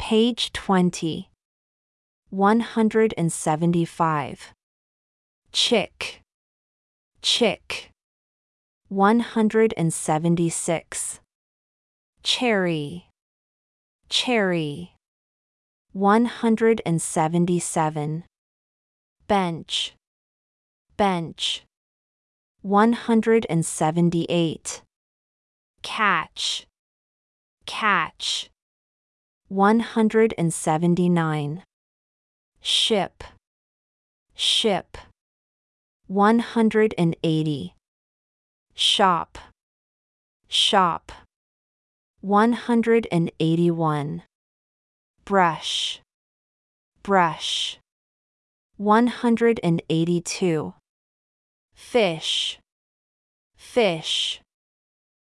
Page 20. 175. Chick. Chick. 176. Cherry. Cherry. 177. Bench. Bench. 178. Catch. Catch. 179. Ship. Ship. 180. Shop. Shop. 181. Brush. Brush. 182. Fish. Fish.